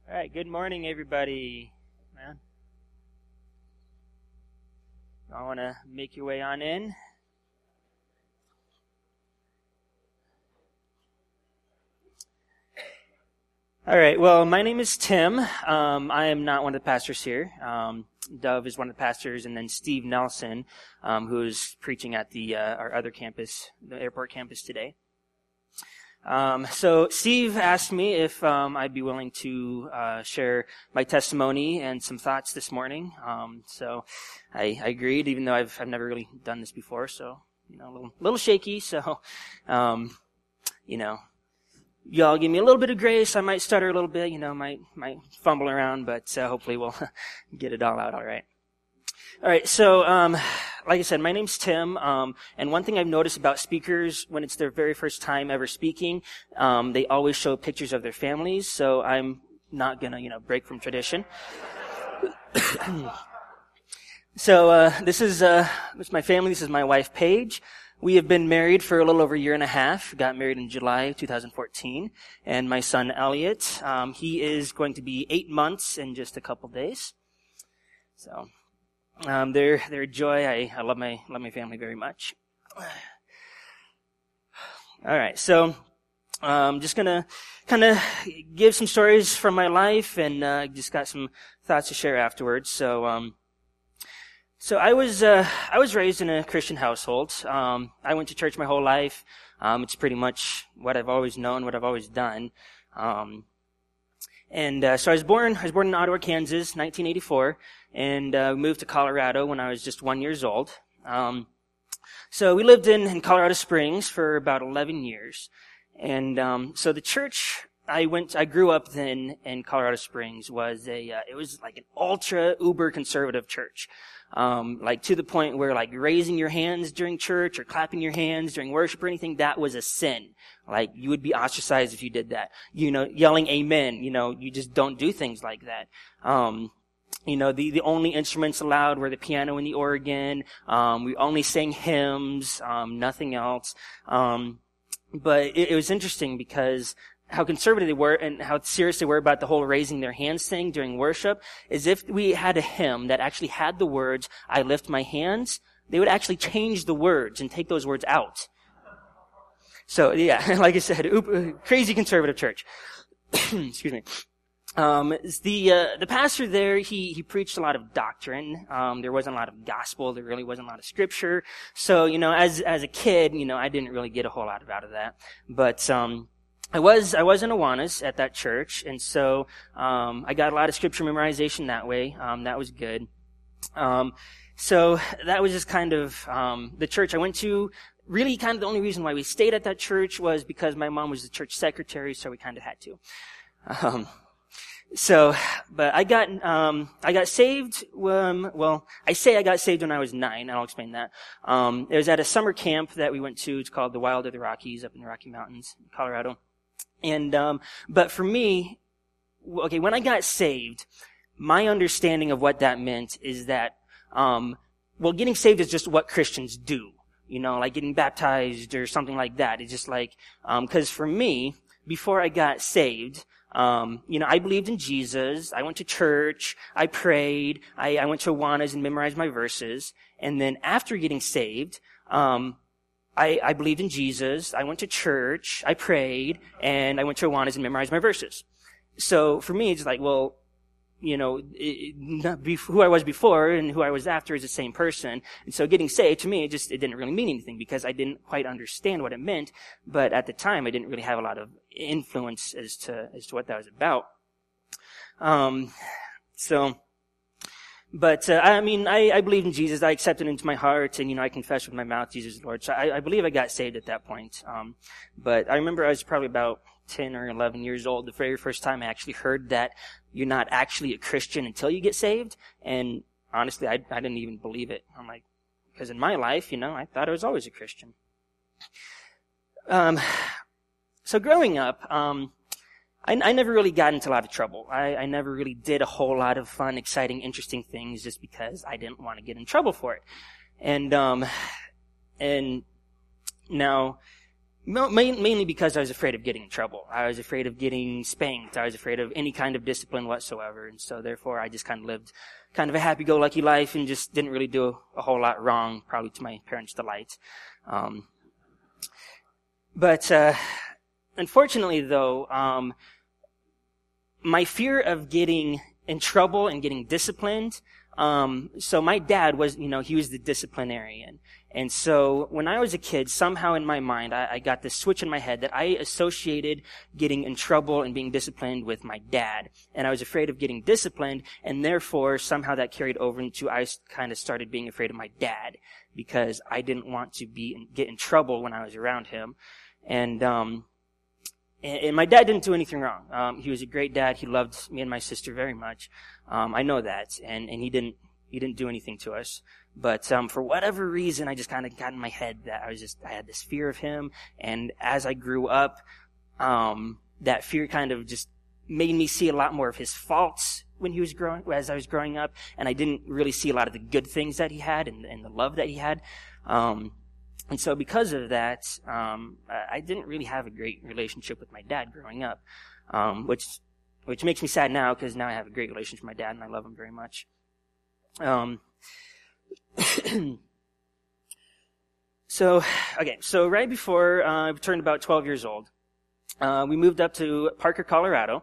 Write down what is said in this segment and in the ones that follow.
All right, good morning, everybody. Man, I want to make your way on in. All right, well, my name is Tim. I am not one of the pastors here. Dove is one of the pastors, and then Steve Nelson, who is preaching at our other campus, the airport campus today. So Steve asked me if I'd be willing to share my testimony and some thoughts this morning. So I agreed, even though I've never really done this before. So a little shaky. So y'all give me a little bit of grace. I might stutter a little bit. Might fumble around, but hopefully we'll get it all out all right. All right, so like I said, my name's Tim, and one thing I've noticed about speakers, when it's their very first time ever speaking, they always show pictures of their families, so I'm not gonna, break from tradition. So this is my family. This is my wife, Paige. We have been married for a little over a year and a half. Got married in July 2014, and my son, Elliot, he is going to be 8 months in just a couple days. So. They're a joy. I love my family very much. All right, so just gonna kind of give some stories from my life, and just got some thoughts to share afterwards. So I was raised in a Christian household. I went to church my whole life. It's pretty much what I've always known, what I've always done. So I was born in Ottawa, Kansas, 1984, and moved to Colorado when I was just 1 year old. So we lived in Colorado Springs for about 11 years. And so the church I grew up in Colorado Springs was it was like an ultra uber conservative church. Like to the point where like raising your hands during church or clapping your hands during worship or anything, that was a sin. Like you would be ostracized if you did that. Yelling amen, you just don't do things like that. The only instruments allowed were the piano and the organ. We only sang hymns, nothing else. But it was interesting because how conservative they were and how serious they were about the whole raising their hands thing during worship. Is if we had a hymn that actually had the words, "I lift my hands," they would actually change the words and take those words out. So yeah, like I said, crazy conservative church. Excuse me. The pastor there, he preached a lot of doctrine. There wasn't a lot of gospel. There really wasn't a lot of scripture. So, as a kid, I didn't really get a whole lot out of that. But, I was in Awanas at that church, and so I got a lot of scripture memorization that way. That was good. So that was just kind of the church I went to. Really, kind of the only reason why we stayed at that church was because my mom was the church secretary, so we kind of had to. But I got saved. I say I got saved when I was 9. I'll explain that. It was at a summer camp that we went to. It's called the Wild of the Rockies up in the Rocky Mountains, Colorado. And, but for me, when I got saved, my understanding of what that meant is that, getting saved is just what Christians do. Like getting baptized or something like that. It's just like, cause for me, before I got saved, I believed in Jesus. I went to church. I prayed. I went to Awanas and memorized my verses. And then after getting saved, I believed in Jesus. I went to church. I prayed, and I went to Awanas and memorized my verses. So for me, it's like, who I was before and who I was after is the same person. And so getting saved, to me, it didn't really mean anything because I didn't quite understand what it meant. But at the time, I didn't really have a lot of influence as to what that was about. I believed in Jesus. I accepted him into my heart, and, I confessed with my mouth, Jesus is Lord. So I believe I got saved at that point. But I remember I was probably about 10 or 11 years old, the very first time I actually heard that you're not actually a Christian until you get saved. And honestly, I didn't even believe it. I'm like, because in my life, I thought I was always a Christian. So growing up, I never really got into a lot of trouble. I never really did a whole lot of fun, exciting, interesting things just because I didn't want to get in trouble for it. And now, Mainly because I was afraid of getting in trouble. I was afraid of getting spanked. I was afraid of any kind of discipline whatsoever. And so therefore I just kind of lived kind of a happy-go-lucky life and just didn't really do a whole lot wrong, probably to my parents' delight. But unfortunately though, my fear of getting in trouble and getting disciplined, so my dad was, he was the disciplinarian. And so when I was a kid, somehow in my mind, I got this switch in my head that I associated getting in trouble and being disciplined with my dad. And I was afraid of getting disciplined, and therefore somehow that carried over into I kind of started being afraid of my dad because I didn't want to get in trouble when I was around him. And my dad didn't do anything wrong. He was a great dad. He loved me and my sister very much. I know that. And he didn't do anything to us. But for whatever reason, I just kind of got in my head that I had this fear of him. And as I grew up, that fear kind of just made me see a lot more of his faults as I was growing up. And I didn't really see a lot of the good things that he had and the love that he had. And so because of that, I didn't really have a great relationship with my dad growing up, which makes me sad now because now I have a great relationship with my dad and I love him very much. So right before I turned about 12 years old, we moved up to Parker, Colorado,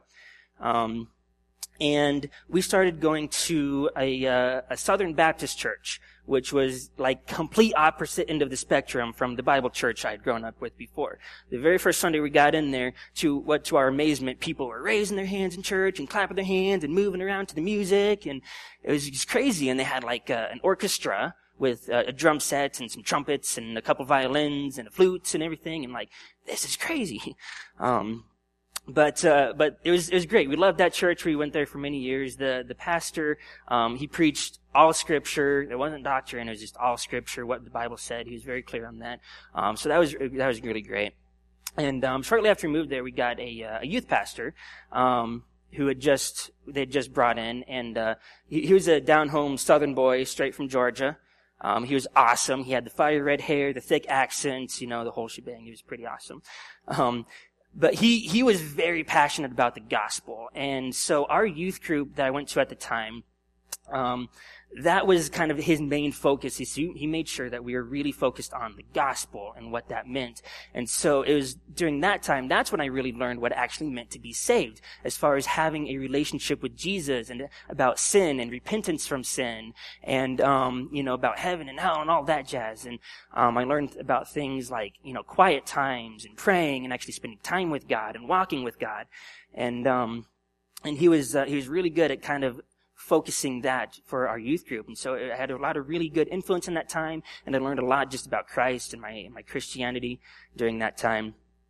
and we started going to a Southern Baptist church, which was like complete opposite end of the spectrum from the Bible church I had grown up with before. The very first Sunday we got in there, to our amazement, people were raising their hands in church and clapping their hands and moving around to the music, and it was just crazy. And they had like an orchestra with a drum set and some trumpets and a couple violins and flutes and everything, and like, this is crazy. But it was great. We loved that church. We went there for many years. The pastor, he preached all scripture. There wasn't doctrine. It was just all scripture, what the Bible said. He was very clear on that. So that was really great. And, shortly after we moved there, we got a youth pastor, who they had just brought in, and, he was a down-home Southern boy straight from Georgia. He was awesome. He had the fiery red hair, the thick accents, the whole shebang. He was pretty awesome. But he was very passionate about the gospel. And so our youth group that I went to at the time, that was kind of his main focus. He made sure that we were really focused on the gospel and what that meant. And so it was during that time, that's when I really learned what it actually meant to be saved, as far as having a relationship with Jesus and about sin and repentance from sin and, about heaven and hell and all that jazz. And, I learned about things like, quiet times and praying and actually spending time with God and walking with God. And he was really good at kind of focusing that for our youth group. And so I had a lot of really good influence in that time, and I learned a lot just about Christ and my Christianity during that time.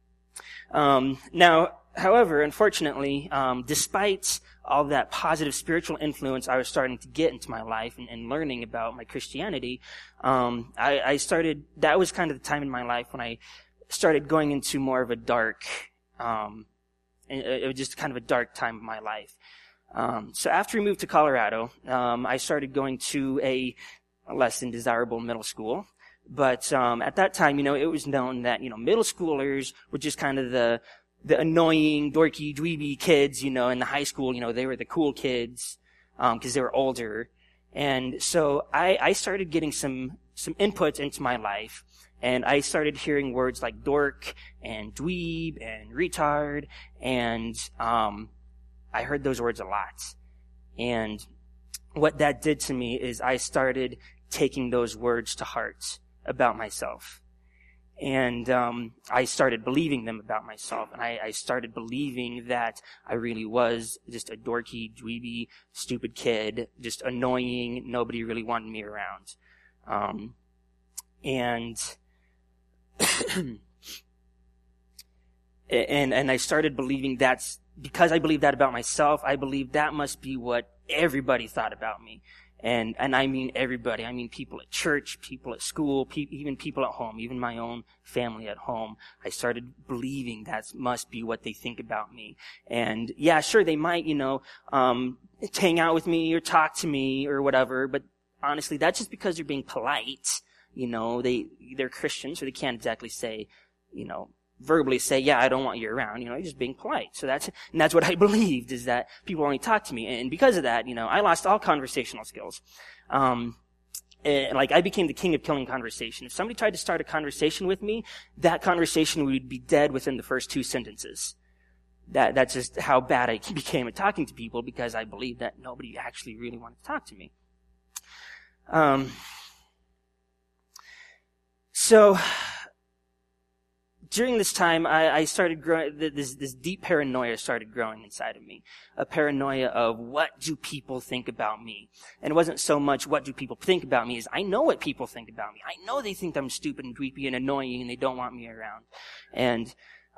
Now, however, unfortunately, despite all that positive spiritual influence I was starting to get into my life and learning about my Christianity, that was kind of the time in my life when I started going into more of a dark, it was just kind of a dark time of my life. So after we moved to Colorado, I started going to a less than desirable middle school. But, at that time, it was known that, middle schoolers were just kind of the annoying, dorky, dweeby kids, in the high school, they were the cool kids, cause they were older. And so I started getting some input into my life, and I started hearing words like dork and dweeb and retard, and, I heard those words a lot. And what that did to me is I started taking those words to heart about myself. And I started believing them about myself. And I started believing that I really was just a dorky, dweeby, stupid kid, just annoying. Nobody really wanted me around. And I started believing because I believed that about myself, I believed that must be what everybody thought about me. And I mean everybody. I mean people at church, people at school, even people at home, even my own family at home. I started believing that must be what they think about me. And yeah, sure, they might, hang out with me or talk to me or whatever, but honestly, that's just because they're being polite. They're Christians, so they can't exactly say, verbally say, yeah, I don't want you around. You're just being polite. So that's what I believed, is that people only talk to me. And because of that, I lost all conversational skills. I became the king of killing conversation. If somebody tried to start a conversation with me, that conversation would be dead within the first 2 sentences. That's just how bad I became at talking to people, because I believed that nobody actually really wanted to talk to me. So during this time, I started growing, this deep paranoia started growing inside of me. A paranoia of, what do people think about me? And it wasn't so much what do people think about me, as I know what people think about me. I know they think I'm stupid and creepy and annoying, and they don't want me around. And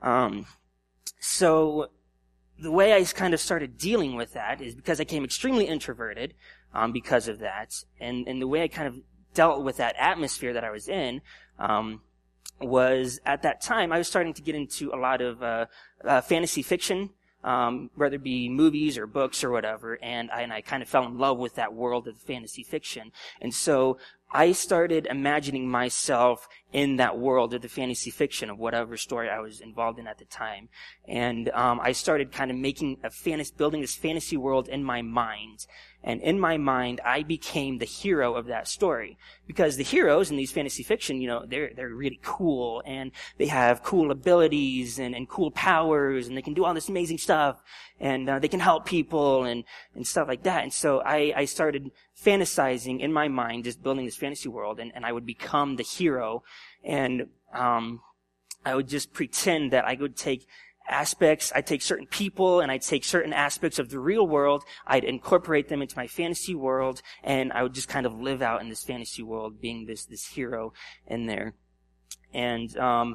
so the way I kind of started dealing with that is because I became extremely introverted because of that. And the way I kind of dealt with that atmosphere that I was in was, at that time, I was starting to get into a lot of fantasy fiction, whether it be movies or books or whatever, and I kind of fell in love with that world of fantasy fiction. And so I started imagining myself in that world of the fantasy fiction of whatever story I was involved in at the time. And I started kind of building this fantasy world in my mind. And in my mind, I became the hero of that story. Because the heroes in these fantasy fiction, they're really cool, and they have cool abilities and cool powers, and they can do all this amazing stuff, and they can help people and stuff like that. And so I started fantasizing in my mind, just building this fantasy world, and I would become the hero, and I would just pretend that I would take I'd take certain people, and I'd take certain aspects of the real world, I'd incorporate them into my fantasy world, and I would just kind of live out in this fantasy world, being this hero in there. And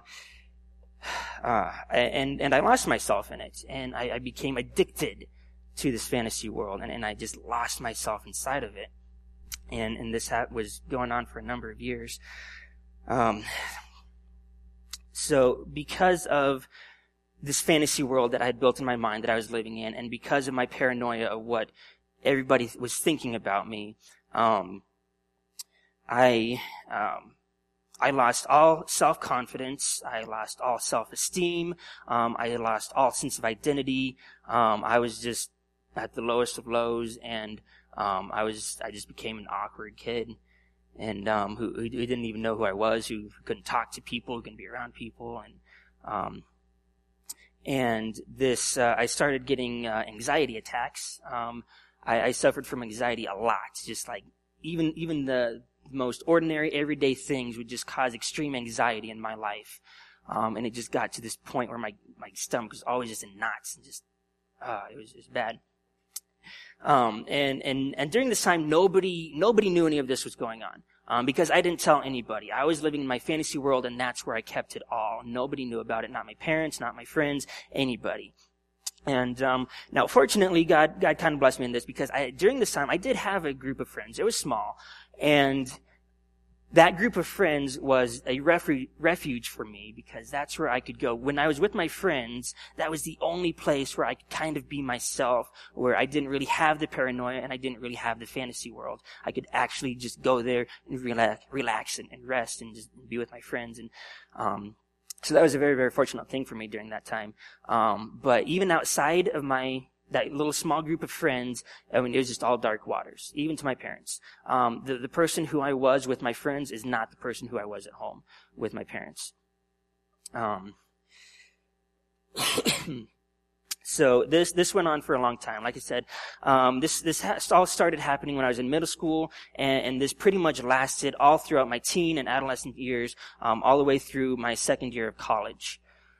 I lost myself in it, and I became addicted to this fantasy world, and I just lost myself inside of it. And this was going on for a number of years. So because of this fantasy world that I had built in my mind that I was living in, and because of my paranoia of what everybody was thinking about me, I lost all self-confidence. I lost all self-esteem. I lost all sense of identity. I was just at the lowest of lows, and I just became an awkward kid, and who didn't even know who I was, who couldn't talk to people, who couldn't be around people, and this, I started getting anxiety attacks. I suffered from anxiety a lot. Just like even the most ordinary, everyday things would just cause extreme anxiety in my life. And it just got to this point where my stomach was always just in knots, and just it was bad. And during this time, nobody knew any of this was going on. Because I didn't tell anybody. I was living in my fantasy world, and that's where I kept it all. Nobody knew about it. Not my parents, not my friends, anybody. And now, fortunately, God kind of blessed me in this, because during this time, I did have a group of friends. It was small, and that group of friends was a refuge for me, because that's where I could go. When I was with my friends, that was the only place where I could kind of be myself, where I didn't really have the paranoia and I didn't really have the fantasy world. I could actually just go there and relax and rest and just be with my friends. And so that was a very, very fortunate thing for me during that time. But even outside of that little small group of friends, it was just all dark waters, even to my parents. The person who I was with my friends is not the person who I was at home with my parents. So this went on for a long time. Like I said, this all started happening when I was in middle school, and this pretty much lasted all throughout my teen and adolescent years, all the way through my second year of college.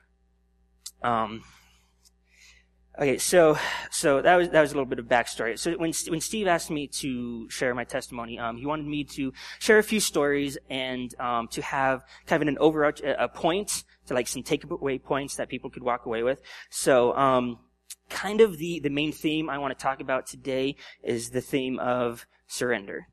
Okay, so that was a little bit of backstory. So when Steve asked me to share my testimony, he wanted me to share a few stories and to have kind of an overarch a point, to like some takeaway points that people could walk away with. So kind of the main theme I want to talk about today is the theme of surrender.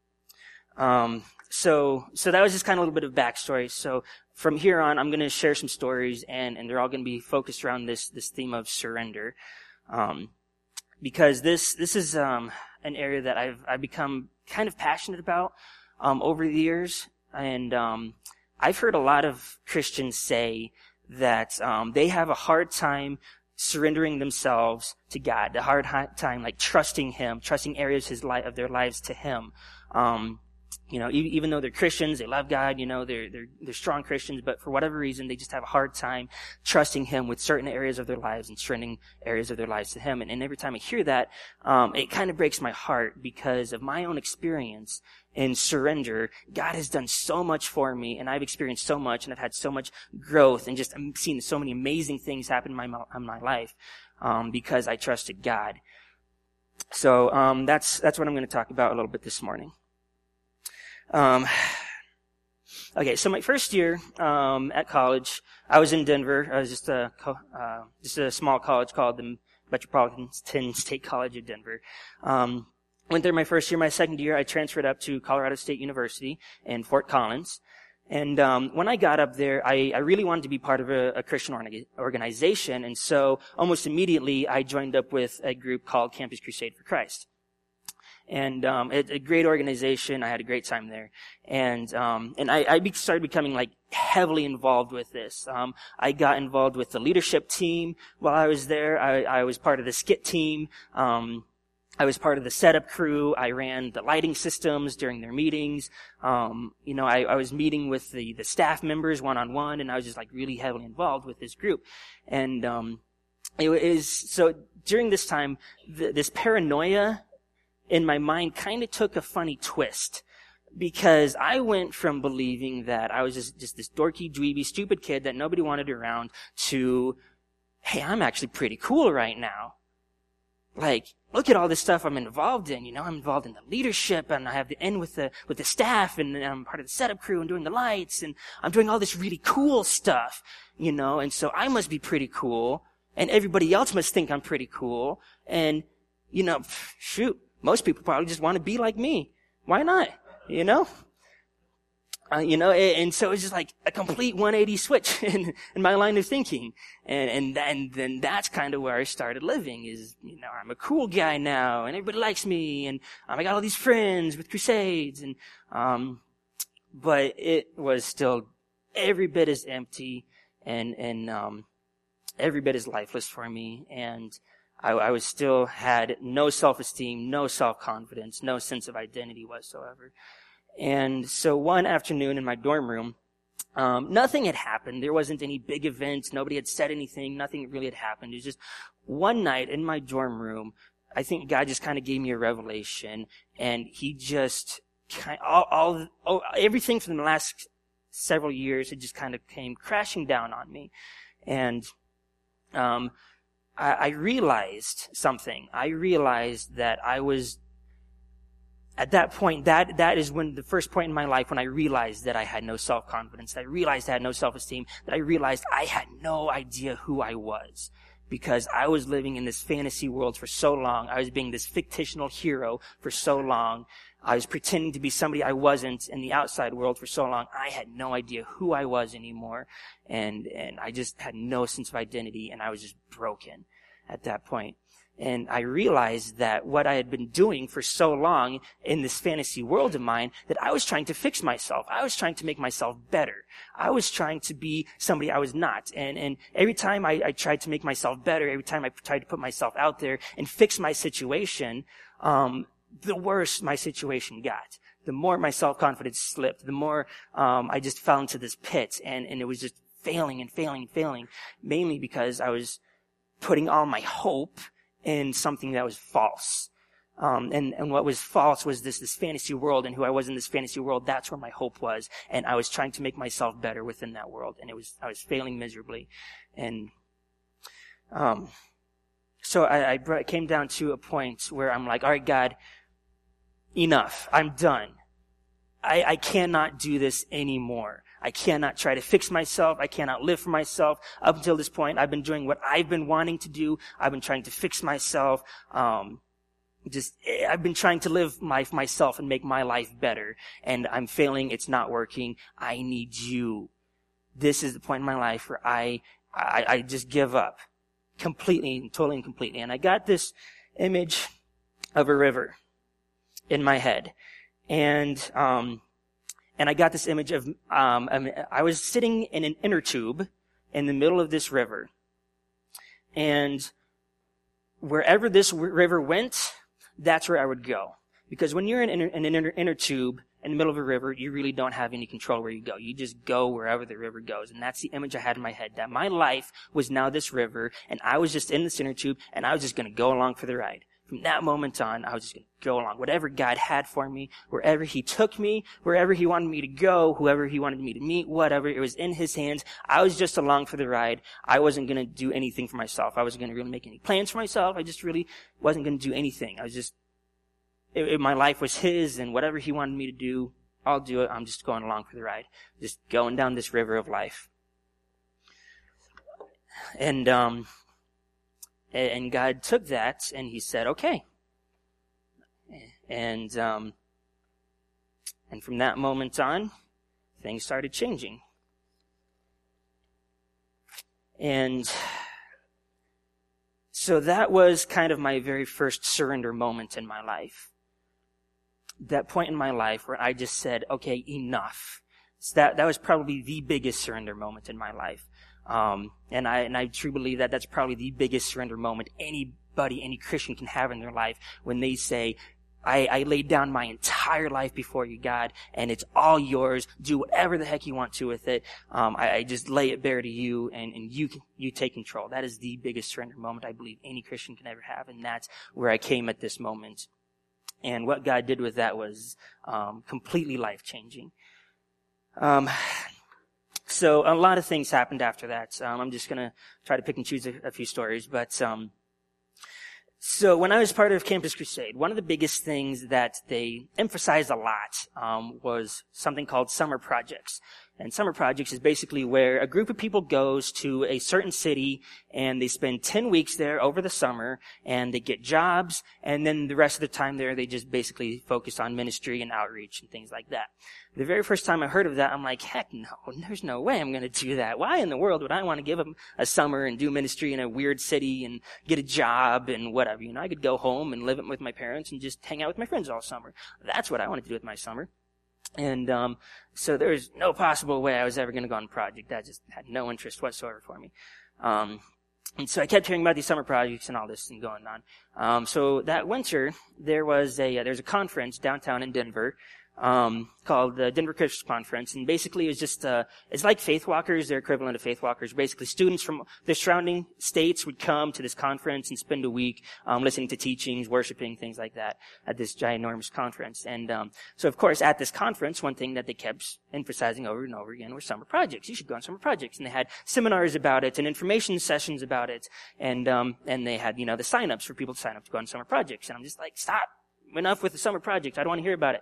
So that was just kind of a little bit of backstory. So from here on, I'm going to share some stories, and they're all going to be focused around this theme of surrender, because this is an area that I've become kind of passionate about over the years, and I've heard a lot of Christians say that they have a hard time surrendering themselves to God, a hard time like trusting Him, trusting areas of their lives to Him. Even though they're Christians, they love God, they're strong Christians, but for whatever reason, they just have a hard time trusting Him with certain areas of their lives and surrendering areas of their lives to Him. And every time I hear that, it kind of breaks my heart because of my own experience in surrender. God has done so much for me, and I've experienced so much, and I've had so much growth, and just I'm seeing so many amazing things happen in my life, because I trusted God. So, that's what I'm going to talk about a little bit this morning. Okay, so my first year at college, I was in Denver. I was just a small college called the Metropolitan State College of Denver. Went there my first year. My second year, I transferred up to Colorado State University in Fort Collins. And when I got up there, I really wanted to be part of a Christian organization. And so almost immediately, I joined up with a group called Campus Crusade for Christ. And it's a great organization. I had a great time there. And I started becoming like heavily involved with this. I got involved with the leadership team while I was there. I was part of the skit team. I was part of the setup crew. I ran the lighting systems during their meetings. I was meeting with the staff members one-on-one, and I was just like really heavily involved with this group. And so during this time, this paranoia in my mind kind of took a funny twist, because I went from believing that I was just this dorky, dweeby, stupid kid that nobody wanted around to, hey, I'm actually pretty cool right now. Like, look at all this stuff I'm involved in. I'm involved in the leadership, and I have the end with the staff, and I'm part of the setup crew and doing the lights, and I'm doing all this really cool stuff, and so I must be pretty cool, and everybody else must think I'm pretty cool, and, shoot. Most people probably just want to be like me. Why not? And so it's just like a complete 180 switch in my line of thinking. And then that's kind of where I started living is, I'm a cool guy now, and everybody likes me, and I got all these friends with crusades, and, but it was still every bit as empty and every bit as lifeless for me. And I was still had no self-esteem, no self-confidence, no sense of identity whatsoever. And so one afternoon in my dorm room, nothing had happened. There wasn't any big event. Nobody had said anything. Nothing really had happened. It was just one night in my dorm room. I think God just kind of gave me a revelation, and He just everything from the last several years, it just kind of came crashing down on me. And, I realized something. I realized that I was, at that point, that is when the first point in my life when I realized that I had no self-confidence, that I realized I had no self-esteem, that I realized I had no idea who I was. Because I was living in this fantasy world for so long. I was being this fictional hero for so long. I was pretending to be somebody I wasn't in the outside world for so long. I had no idea who I was anymore. And I just had no sense of identity, and I was just broken at that point. And I realized that what I had been doing for so long in this fantasy world of mine, that I was trying to fix myself. I was trying to make myself better. I was trying to be somebody I was not. And every time I tried to make myself better, every time I tried to put myself out there and fix my situation, the worse my situation got. The more my self-confidence slipped, the more I just fell into this pit, and it was just failing and failing and failing, mainly because I was putting all my hope in something that was false. And what was false was this fantasy world, and who I was in this fantasy world, that's where my hope was. And I was trying to make myself better within that world, and I was failing miserably. And, so I came down to a point where I'm like, all right, God, enough. I'm done. I cannot do this anymore. I cannot try to fix myself. I cannot live for myself. Up until this point, I've been doing what I've been wanting to do. I've been trying to fix myself. I've been trying to live myself and make my life better. And I'm failing. It's not working. I need you. This is the point in my life where I just give up completely, totally and completely. And I got this image of a river in my head. And I got this image of, I was sitting in an inner tube, in the middle of this river. And wherever this river went, that's where I would go. Because when you're in an inner tube in the middle of a river, you really don't have any control where you go. You just go wherever the river goes. And that's the image I had in my head, that my life was now this river, and I was just in this inner tube, and I was just going to go along for the ride. From that moment on, I was just going to go along. Whatever God had for me, wherever He took me, wherever He wanted me to go, whoever He wanted me to meet, whatever, it was in His hands. I was just along for the ride. I wasn't going to do anything for myself. I wasn't going to really make any plans for myself. I just really wasn't going to do anything. I was just, my life was His, and whatever He wanted me to do, I'll do it. I'm just going along for the ride. Just going down this river of life. And God took that and He said, okay. And from that moment on, things started changing. And so that was kind of my very first surrender moment in my life. That point in my life where I just said, okay, enough. So that was probably the biggest surrender moment in my life. And I truly believe that that's probably the biggest surrender moment any Christian can have in their life, when they say, I laid down my entire life before you, God, and it's all yours. Do whatever the heck you want to with it. I just lay it bare to you, and you take control. That is the biggest surrender moment I believe any Christian can ever have, and that's where I came at this moment. And what God did with that was completely life-changing. So a lot of things happened after that. I'm just going to try to pick and choose a few stories. But so when I was part of Campus Crusade, one of the biggest things that they emphasized a lot was something called summer projects. And summer projects is basically where a group of people goes to a certain city and they spend 10 weeks there over the summer, and they get jobs, and then the rest of the time there they just basically focus on ministry and outreach and things like that. The very first time I heard of that, I'm like, heck no, there's no way I'm going to do that. Why in the world would I want to give them a summer and do ministry in a weird city and get a job and whatever? I could go home and live with my parents and just hang out with my friends all summer. That's what I wanted to do with my summer. And so there was no possible way I was ever going to go on a project. That just had no interest whatsoever for me. And so I kept hearing about these summer projects and all this and going on. So that winter, there's a conference downtown in Denver called the Denver Christian Conference, and basically it was just it's like Faith Walkers, their equivalent of Faith Walkers. Basically, students from the surrounding states would come to this conference and spend a week listening to teachings, worshiping, things like that at this ginormous conference. And so, of course, at this conference, one thing that they kept emphasizing over and over again were summer projects. You should go on summer projects, and they had seminars about it and information sessions about it, and they had the sign-ups for people to sign up to go on summer projects. And I'm just like, stop, enough with the summer projects. I don't want to hear about it.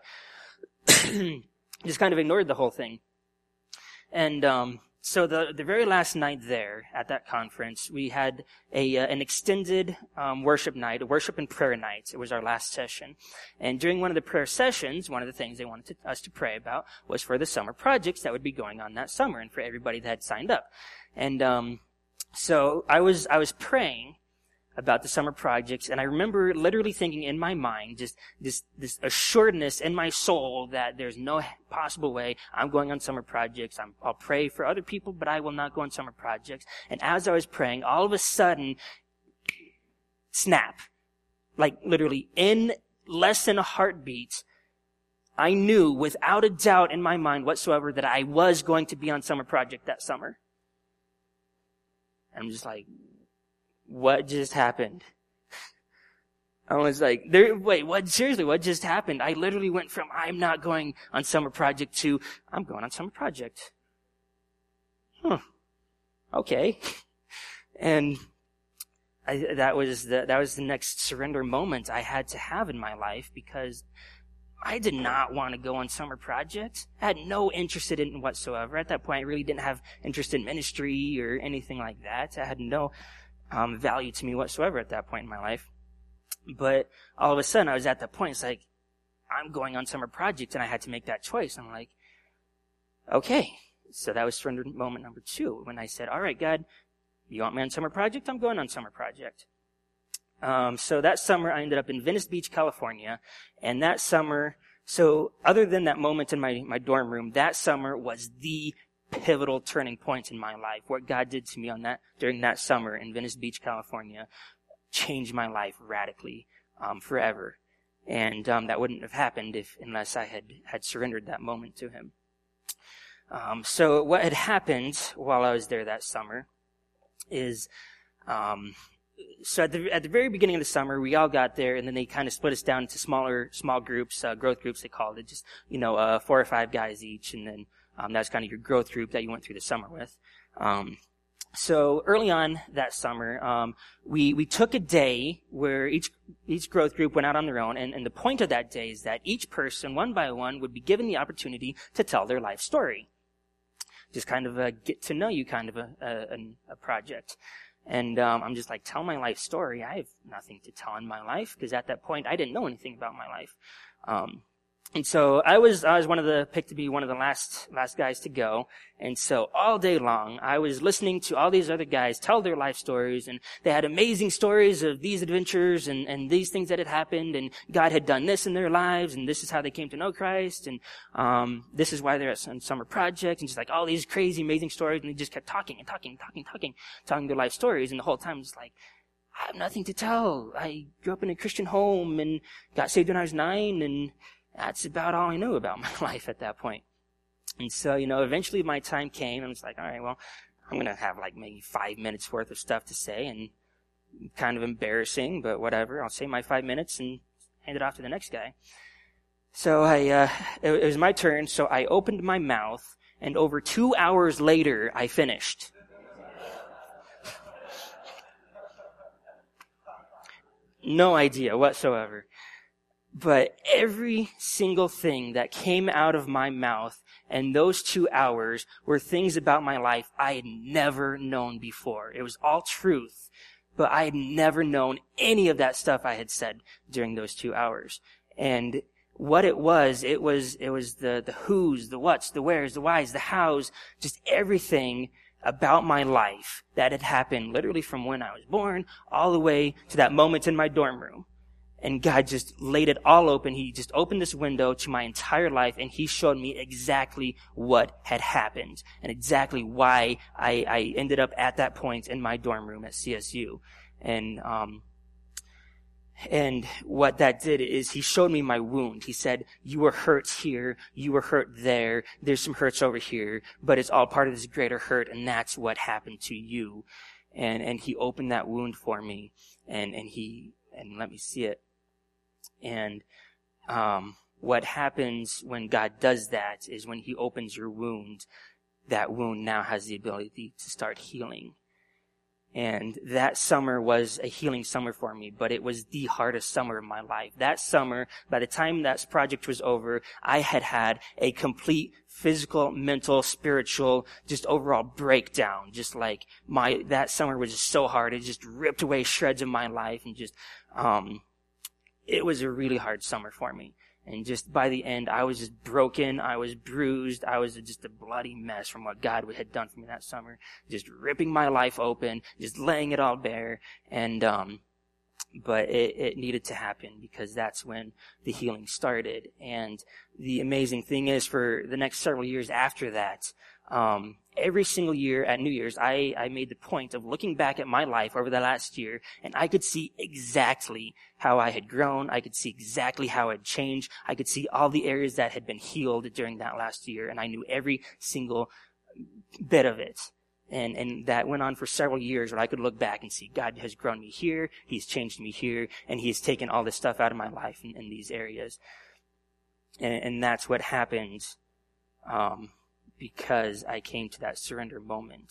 Just kind of ignored the whole thing. And so the very last night there at that conference, we had an extended worship night, a worship and prayer night. It was our last session. And during one of the prayer sessions, one of the things they wanted us to pray about was for the summer projects that would be going on that summer and for everybody that had signed up. And so I was praying about the summer projects, and I remember literally thinking in my mind, just this assuredness in my soul that there's no possible way I'm going on summer projects. I'll pray for other people, but I will not go on summer projects. And as I was praying, all of a sudden, snap, like literally in less than a heartbeat, I knew without a doubt in my mind whatsoever that I was going to be on summer project that summer. And I'm just like, what just happened? I was like, what? Seriously, what just happened? I literally went from, I'm not going on summer project to, I'm going on summer project. Okay. And that was the next surrender moment I had to have in my life, because I did not want to go on summer projects. I had no interest in it whatsoever. At that point, I really didn't have interest in ministry or anything like that. I had no value to me whatsoever at that point in my life. But all of a sudden, I was at that point. It's like, I'm going on summer project, and I had to make that choice. I'm like, okay. So that was surrender moment number 2, when I said, all right, God, you want me on summer project? I'm going on summer project. So that summer, I ended up in Venice Beach, California. And that summer, so other than that moment in my dorm room, that summer was the pivotal turning points in my life. What God did to me during that summer in Venice Beach, California, changed my life radically, forever. And that wouldn't have happened unless I had surrendered that moment to Him. So what had happened while I was there that summer is, so at the very beginning of the summer, we all got there, and then they kind of split us down into small groups, growth groups they called it, just 4 or 5 guys each, and then that's kind of your growth group that you went through the summer with. So early on that summer, we took a day where each growth group went out on their own, and the point of that day is that each person, one by one, would be given the opportunity to tell their life story. Just kind of a get to know you kind of a project. And I'm just like, tell my life story. I have nothing to tell in my life, because at that point I didn't know anything about my life. And so I was picked to be one of the last guys to go. And so all day long, I was listening to all these other guys tell their life stories, and they had amazing stories of these adventures and these things that had happened, and God had done this in their lives, and this is how they came to know Christ, and this is why they're at some summer project, and just like all these crazy, amazing stories, and they just kept talking their life stories, and the whole time just like, I have nothing to tell. I grew up in a Christian home and got saved when I was 9, and that's about all I knew about my life at that point. And so, eventually my time came, and I was like, all right, well, I'm going to have like maybe 5 minutes worth of stuff to say, and kind of embarrassing, but whatever. I'll say my 5 minutes and hand it off to the next guy. So it was my turn, so I opened my mouth, and over 2 hours later, I finished. No idea whatsoever. But every single thing that came out of my mouth in those 2 hours were things about my life I had never known before. It was all truth, but I had never known any of that stuff I had said during those 2 hours. And what it was the who's, the what's, the where's, the why's, the how's, just everything about my life that had happened literally from when I was born all the way to that moment in my dorm room. And God just laid it all open. He just opened this window to my entire life, and He showed me exactly what had happened and exactly why I ended up at that point in my dorm room at CSU. And what that did is He showed me my wound. He said, you were hurt here, you were hurt there, there's some hurts over here, but it's all part of this greater hurt, and that's what happened to you. And He opened that wound for me, and let me see it. And what happens when God does that is when He opens your wound, that wound now has the ability to start healing. And that summer was a healing summer for me, but it was the hardest summer of my life. That summer, by the time that project was over, I had a complete physical, mental, spiritual, just overall breakdown. Just like that summer was just so hard. It just ripped away shreds of my life, and just, it was a really hard summer for me. And just by the end, I was just broken. I was bruised. I was just a bloody mess from what God had done for me that summer. Just ripping my life open, just laying it all bare. And, but it needed to happen, because that's when the healing started. And the amazing thing is, for the next several years after that, every single year at New Year's, I made the point of looking back at my life over the last year, and I could see exactly how I had grown. I could see exactly how it had changed. I could see all the areas that had been healed during that last year, and I knew every single bit of it. And that went on for several years, where I could look back and see God has grown me here, He's changed me here, and He's taken all this stuff out of my life in these areas. And that's what happened, because I came to that surrender moment.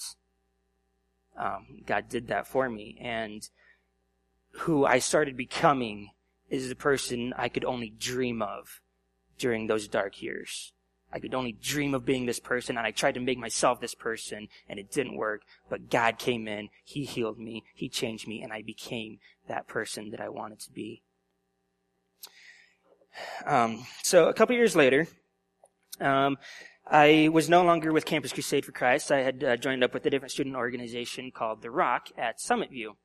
God did that for me, and who I started becoming is the person I could only dream of during those dark years. I could only dream of being this person, and I tried to make myself this person, and it didn't work. But God came in, He healed me, He changed me, and I became that person that I wanted to be. So a couple years later, I was no longer with Campus Crusade for Christ. I had joined up with a different student organization called The Rock at Summit View.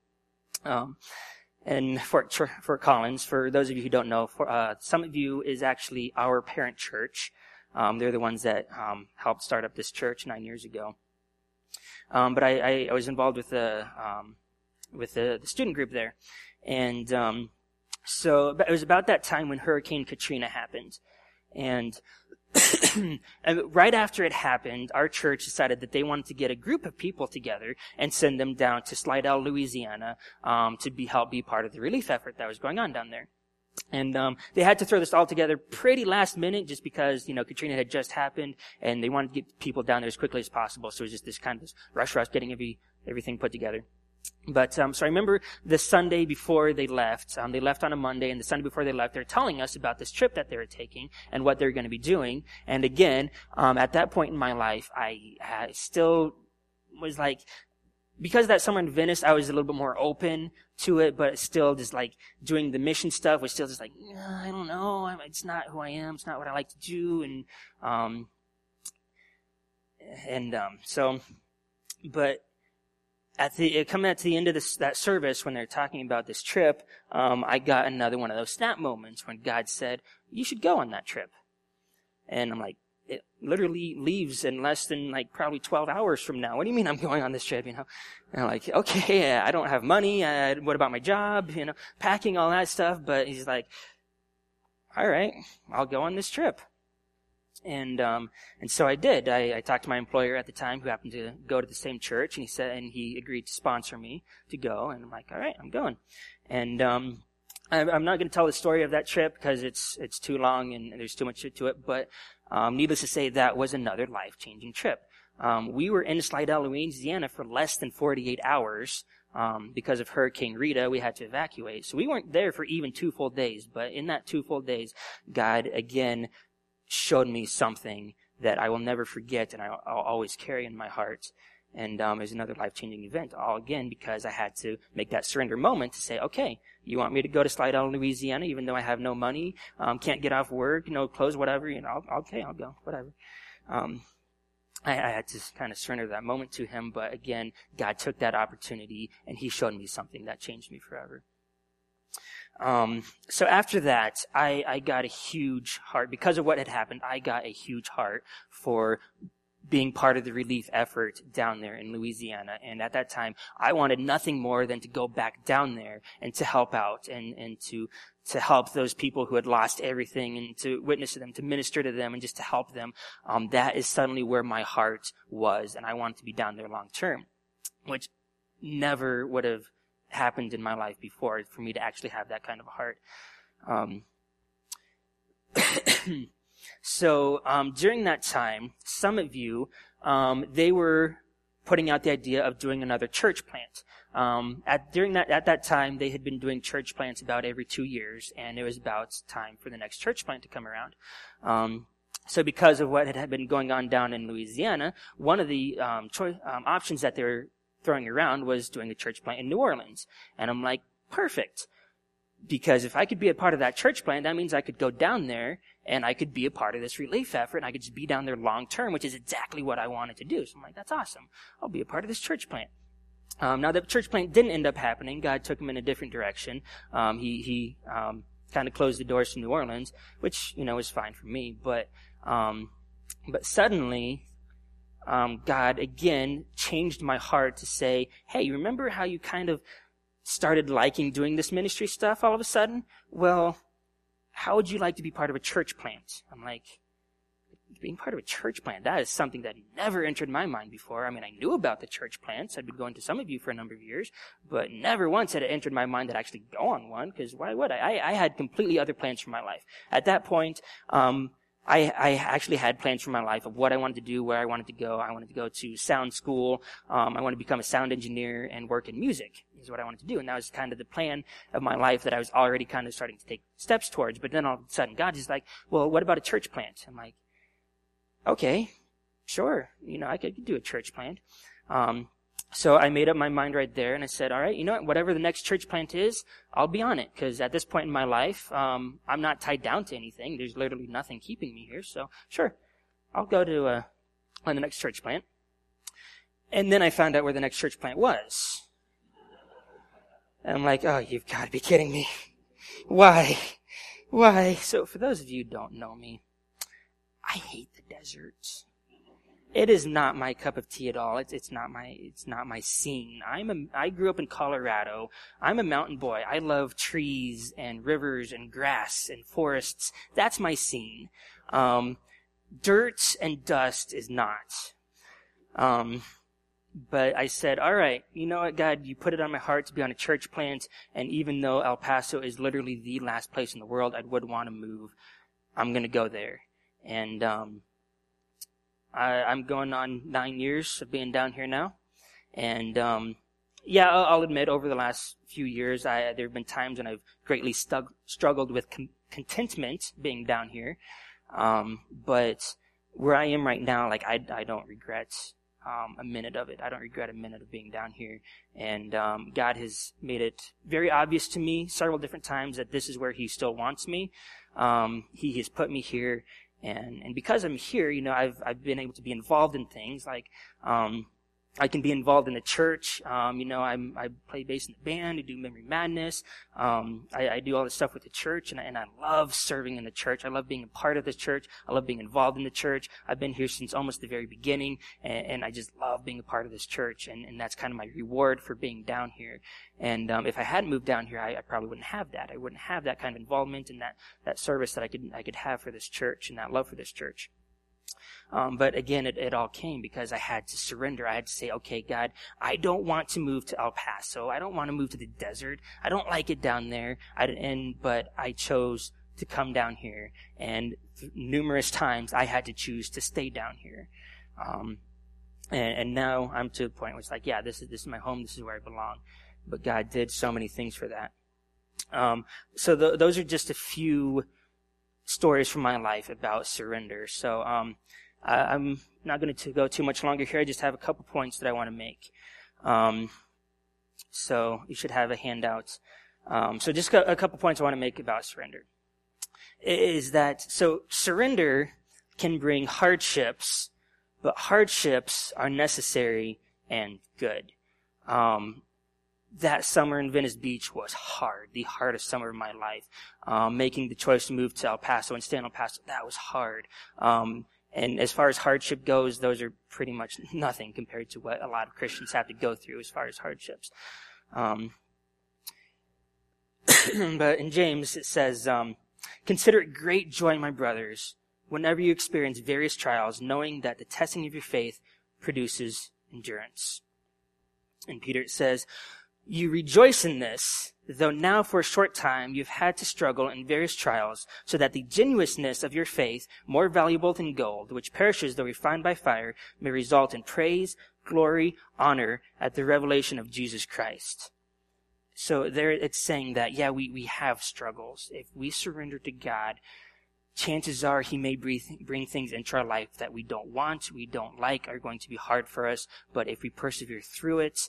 In Fort Collins. For those of you who don't know, Summit View is actually our parent church. They're the ones that helped start up this church 9 years ago. But I was involved with the student group there. And so it was about that time when Hurricane Katrina happened. And right after it happened, our church decided that they wanted to get a group of people together and send them down to Slidell, Louisiana, to help be part of the relief effort that was going on down there. And they had to throw this all together pretty last minute just because, Katrina had just happened and they wanted to get people down there as quickly as possible. So it was just this kind of rush getting everything put together. But so I remember the Sunday before they left on a Monday, and the Sunday before they left, they're telling us about this trip that they were taking and what they're going to be doing. And again, at that point in my life, I still was like, because of that summer in Venice, I was a little bit more open to it, but still just like doing the mission stuff was still just like, I don't know, it's not who I am, it's not what I like to do, but coming at the end of that service, when they're talking about this trip, I got another one of those snap moments when God said, you should go on that trip. And I'm like, it literally leaves in less than probably 12 hours from now. What do you mean I'm going on this trip, And I'm like, okay, I don't have money. What about my job? Packing, all that stuff. But he's like, all right, I'll go on this trip. And so I did. I talked to my employer at the time, who happened to go to the same church, and he agreed to sponsor me to go. And I'm like, all right, I'm going. And I'm not going to tell the story of that trip because it's too long and there's too much to it. But needless to say, that was another life-changing trip. We were in Slidell, Louisiana for less than 48 hours. Because of Hurricane Rita, we had to evacuate. So we weren't there for even 2 full days. But in that 2 full days, God again showed me something that I will never forget and I'll always carry in my heart. And it was another life-changing event, all again because I had to make that surrender moment to say, okay, you want me to go to Slidell, Louisiana, even though I have no money, can't get off work, no clothes, whatever, okay, I'll go, whatever. I had to kind of surrender that moment to him, but again, God took that opportunity and he showed me something that changed me forever. So after that, I got a huge heart. Because of what had happened, I got a huge heart for being part of the relief effort down there in Louisiana. And at that time, I wanted nothing more than to go back down there and to help out and to help those people who had lost everything and to witness to them, to minister to them and just to help them. That is suddenly where my heart was. And I wanted to be down there long term, which never would have happened in my life before for me to actually have that kind of a heart. So during that time, some of you, they were putting out the idea of doing another church plant. At that time, they had been doing church plants about every 2 years, and it was about time for the next church plant to come around. So because of what had been going on down in Louisiana, one of the options that they were throwing around was doing a church plant in New Orleans. And I'm like, perfect. Because if I could be a part of that church plant, that means I could go down there and I could be a part of this relief effort and I could just be down there long term, which is exactly what I wanted to do. So I'm like, that's awesome. I'll be a part of this church plant. Now the church plant didn't end up happening. God took him in a different direction. He kind of closed the doors to New Orleans, which, was fine for me. But suddenly, God again changed my heart to say, hey, you remember how you kind of started liking doing this ministry stuff all of a sudden? Well, how would you like to be part of a church plant? I'm like, being part of a church plant, that is something that never entered my mind before. I mean, I knew about the church plants. I'd been going to some of you for a number of years, but never once had it entered my mind that I'd actually go on one, because why would I? I had completely other plans for my life. At that point, I actually had plans for my life of what I wanted to do, where I wanted to go. I wanted to go to sound school. I wanted to become a sound engineer and work in music is what I wanted to do. And that was kind of the plan of my life that I was already kind of starting to take steps towards. But then all of a sudden, God is like, well, what about a church plant? I'm like, okay, sure. I could do a church plant. So I made up my mind right there, and I said, all right, you know what? Whatever the next church plant is, I'll be on it. Because at this point in my life, I'm not tied down to anything. There's literally nothing keeping me here. So sure, I'll go to on the next church plant. And then I found out where the next church plant was. And I'm like, oh, you've got to be kidding me. Why? So for those of you who don't know me, I hate the desert. It is not my cup of tea at all. It's not my scene. I grew up in Colorado. I'm a mountain boy. I love trees and rivers and grass and forests. That's my scene. Dirt and dust is not. But I said, all right, you know what, God, you put it on my heart to be on a church plant, and even though El Paso is literally the last place in the world I would want to move, I'm going to go there. And I'm going on 9 years of being down here now. And I'll admit, over the last few years, there have been times when I've greatly struggled with contentment being down here. But where I am right now, like, I don't regret a minute of it. I don't regret a minute of being down here. And God has made it very obvious to me several different times that this is where He still wants me. He has put me here, and because I'm here, you know, I've been able to be involved in things like I can be involved in the church. I play bass in the band. I do Memory Madness. I do all this stuff with the church, and I love serving in the church. I love being a part of the church. I love being involved in the church. I've been here since almost the very beginning, and I just love being a part of this church, and that's kind of my reward for being down here. And if I hadn't moved down here, I probably wouldn't have that. I wouldn't have that kind of involvement and that service that I could have for this church and that love for this church. But again, it all came because I had to surrender. I had to say, okay, God, I don't want to move to El Paso. I don't want to move to the desert. I don't like it down there. But I chose to come down here. And numerous times I had to choose to stay down here. And now I'm to the point where it's like, yeah, this is my home. This is where I belong. But God did so many things for that. So those are just a few stories from my life about surrender. So I'm not going to go too much longer here. I just have a couple points that I want to make. So you should have a handout. So just a couple points I want to make about surrender. Is that, so surrender can bring hardships, but hardships are necessary and good. That summer in Venice Beach was hard, the hardest summer of my life. Making the choice to move to El Paso and stay in El Paso, that was hard. And as far as hardship goes, those are pretty much nothing compared to what a lot of Christians have to go through as far as hardships. But in James it says, consider it great joy, my brothers, whenever you experience various trials, knowing that the testing of your faith produces endurance. And Peter says, you rejoice in this, though now for a short time you've had to struggle in various trials, so that the genuineness of your faith, more valuable than gold, which perishes though refined by fire, may result in praise, glory, honor at the revelation of Jesus Christ. So there it's saying that, yeah, we have struggles. If we surrender to God, chances are He may bring things into our life that we don't want, we don't like, are going to be hard for us. But if we persevere through it,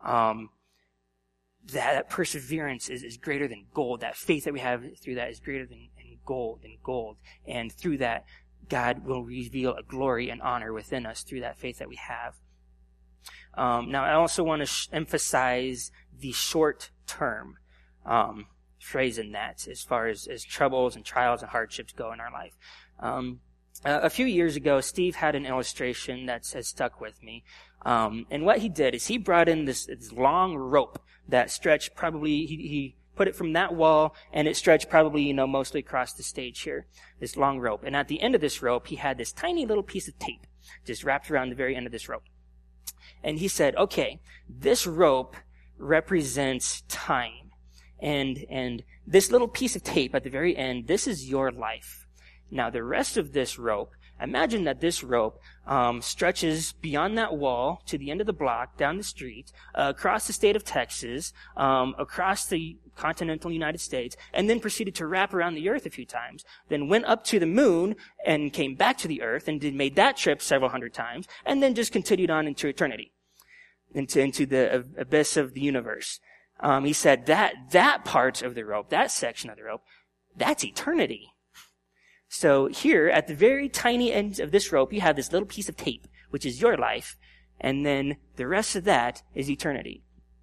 that perseverance is greater than gold. That faith that we have through that is greater than gold. And through that, God will reveal a glory and honor within us through that faith that we have. Now, I also want to emphasize the short-term phrase in that as far as troubles and trials and hardships go in our life. A few years ago, Steve had an illustration that has stuck with me. And what he did is he brought in this long rope that stretched probably, he put it from that wall, and it stretched probably, mostly across the stage here, this long rope. And at the end of this rope, he had this tiny little piece of tape just wrapped around the very end of this rope. And he said, okay, this rope represents time. And this little piece of tape at the very end, this is your life. Now, the rest of this rope, imagine that this rope stretches beyond that wall to the end of the block, down the street, across the state of Texas, across the continental United States, and then proceeded to wrap around the earth a few times, then went up to the moon and came back to the earth and made that trip several hundred times, and then just continued on into eternity, into the abyss of the universe. He said that part of the rope, that section of the rope, that's eternity. So here, at the very tiny end of this rope, you have this little piece of tape, which is your life, and then the rest of that is eternity.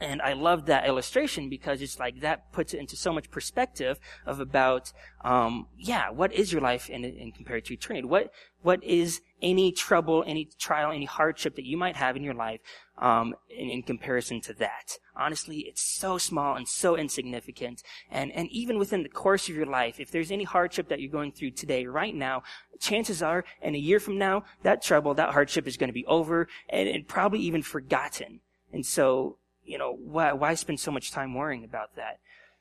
And I love that illustration because it's like that puts it into so much perspective of about, what is your life in compared to eternity? What is any trouble, any trial, any hardship that you might have in your life, in comparison to that? Honestly, it's so small and so insignificant. And even within the course of your life, if there's any hardship that you're going through today, right now, chances are, in a year from now, that trouble, that hardship is going to be over and probably even forgotten. And so, why spend so much time worrying about that?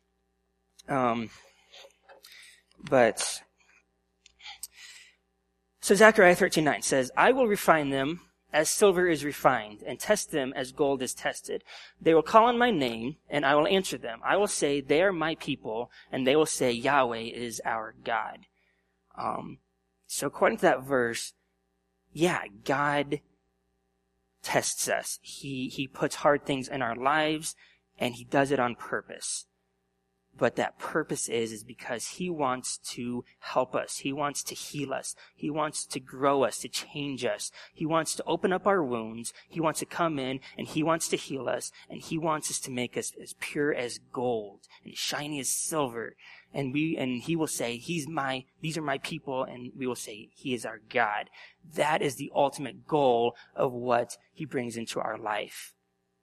So Zechariah 13:9 says, I will refine them as silver is refined, and test them as gold is tested. They will call on my name, and I will answer them. I will say, they are my people, and they will say, Yahweh is our God. So according to that verse, God tests us. He puts hard things in our lives, and he does it on purpose. But that purpose is because he wants to help us. He wants to heal us. He wants to grow us, to change us. He wants to open up our wounds. He wants to come in and he wants to heal us. And he wants us to make us as pure as gold and shiny as silver. And he will say, these are my people. And we will say, he is our God. That is the ultimate goal of what he brings into our life.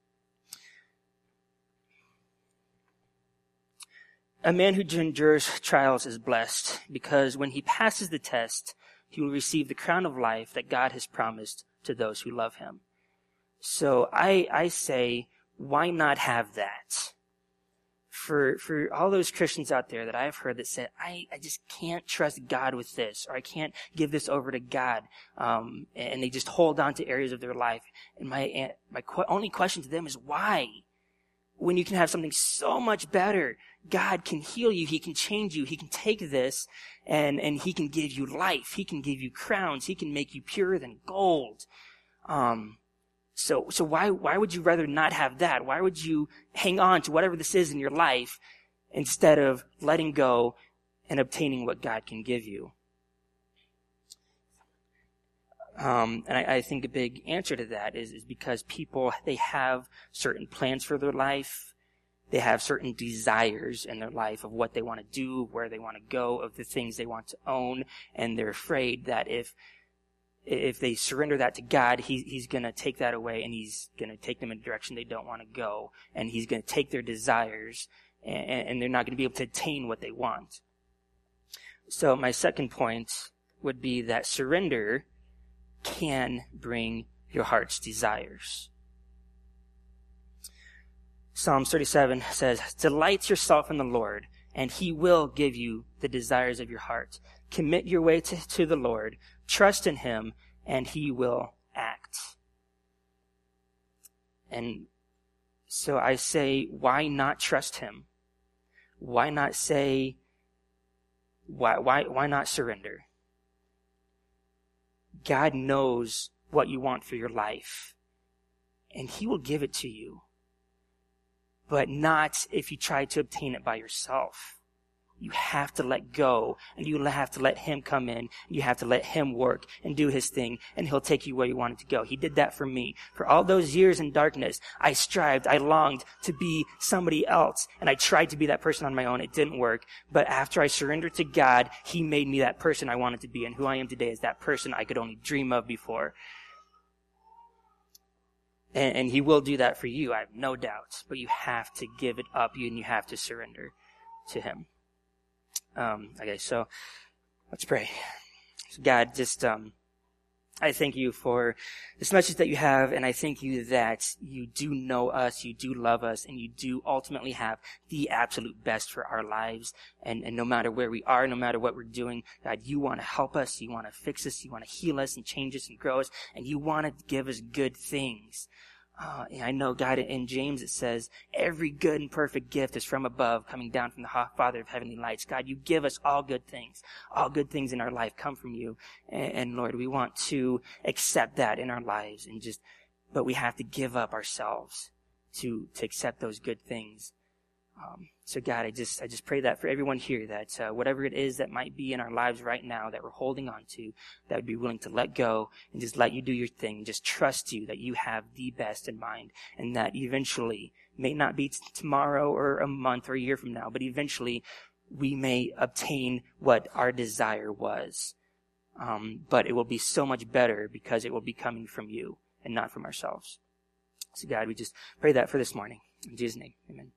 A man who endures trials is blessed because when he passes the test, he will receive the crown of life that God has promised to those who love him. So I say, why not have that? For all those Christians out there that I've heard that said, I just can't trust God with this, or I can't give this over to God, and they just hold on to areas of their life. And my only question to them is why? When you can have something so much better, God can heal you. He can change you. He can take this and he can give you life. He can give you crowns. He can make you purer than gold. So why would you rather not have that? Why would you hang on to whatever this is in your life instead of letting go and obtaining what God can give you? And I think a big answer to that is because people, they have certain plans for their life. They have certain desires in their life of what they want to do, where they want to go, of the things they want to own. And they're afraid that if they surrender that to God, he's going to take that away and he's going to take them in a direction they don't want to go. And he's going to take their desires and they're not going to be able to attain what they want. So my second point would be that surrender can bring your heart's desires. Psalms 37 says, delight yourself in the Lord, and he will give you the desires of your heart. Commit your way to the Lord, trust in him, and he will act. And so I say, why not trust him? Why not say, why not surrender? God knows what you want for your life, and he will give it to you. But not if you try to obtain it by yourself. You have to let go, and you have to let him come in. You have to let him work and do his thing, and he'll take you where you wanted to go. He did that for me. For all those years in darkness, I strived, I longed to be somebody else, and I tried to be that person on my own. It didn't work. But after I surrendered to God, he made me that person I wanted to be, and who I am today is that person I could only dream of before. And he will do that for you, I have no doubt. But you have to give it up, and you have to surrender to him. Okay, so let's pray. So God, just I thank you for this message that you have, and I thank you that you do know us, you do love us, and you do ultimately have the absolute best for our lives. And no matter where we are, no matter what we're doing, God, you want to help us, you want to fix us, you want to heal us and change us and grow us, and you want to give us good things. And I know, God, in James it says, every good and perfect gift is from above, coming down from the Father of heavenly lights. God, you give us all good things. All good things in our life come from you. And Lord, we want to accept that in our lives but we have to give up ourselves to accept those good things. So God, I just pray that for everyone here, that whatever it is that might be in our lives right now that we're holding on to, that would be willing to let go and just let you do your thing, just trust you that you have the best in mind, and that eventually, may not be tomorrow or a month or a year from now, but eventually we may obtain what our desire was. But it will be so much better because it will be coming from you and not from ourselves. So God, we just pray that for this morning. In Jesus' name, amen.